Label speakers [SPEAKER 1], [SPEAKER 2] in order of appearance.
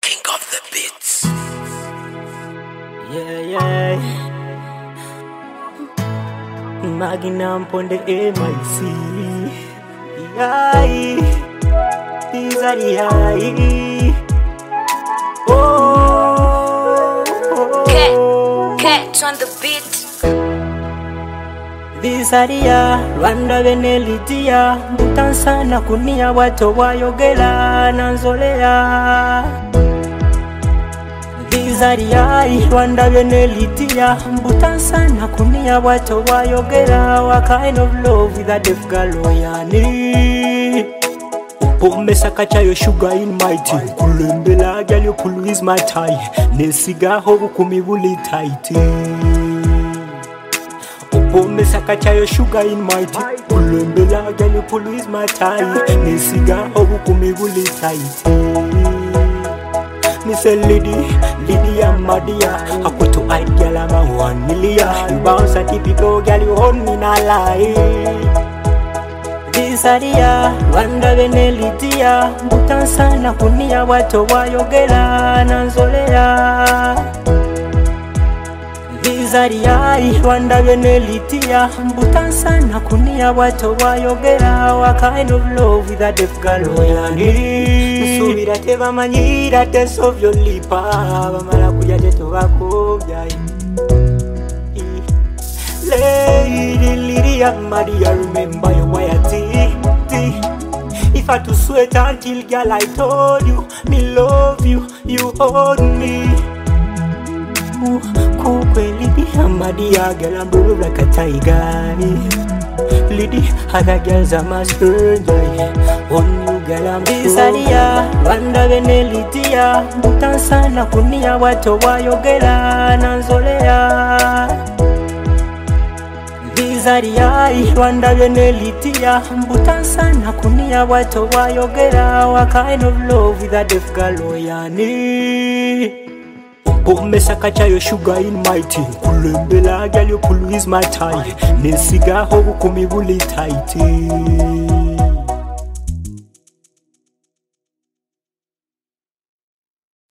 [SPEAKER 1] King of the beats.
[SPEAKER 2] Yeah. Magnum on the MIC. Yeah. These are the high.
[SPEAKER 3] Cat on the beat.
[SPEAKER 2] Visaria Rwanda benelitia Butansa na kunia wato wayogela nanzolea Visaria Rwanda benelitia Butansa na kunia wato wayogela What kind of love with a deaf galoyani Upome sakacha yo sugar in my tea Kulembela girl you pull is my tie Nesiga hobu kumibuli tighty Upome sakacha yo sugar in my tea Kulembela girl you pull is my tie Nesiga hobu kumibuli tighty Me say Lady Amadia Hakutu hide girl I'm a 1 million You bounce a typical girl you hold me na lie Visaria, Rwanda benelitia Butansa na kunia wato wayogela nanzolea Visaria, Rwanda benelitia Butansa na kunia wato wayogela What kind of love with a deaf galoyani Subira teba manyira teso vyolipa Bamala kuya teto wako vyai Lady Maria, remember your wayati. If I to sweat until girl I told you, me love you, you hold me. Lady Maria, girl I'm blue like a tiger. Lady, other girls are my stranger. On you girl I'm Visaria, Rwanda benelitia Butansa na kunia wato wayogela nanzolea Visaria, Rwanda benelitia Butansa na kunia wato wayogela What kind of love with a deaf galoyani Upome sakacha yo sugar in my tea Kulembela girl you pull is my tie Nesiga hobu kumibuli tighty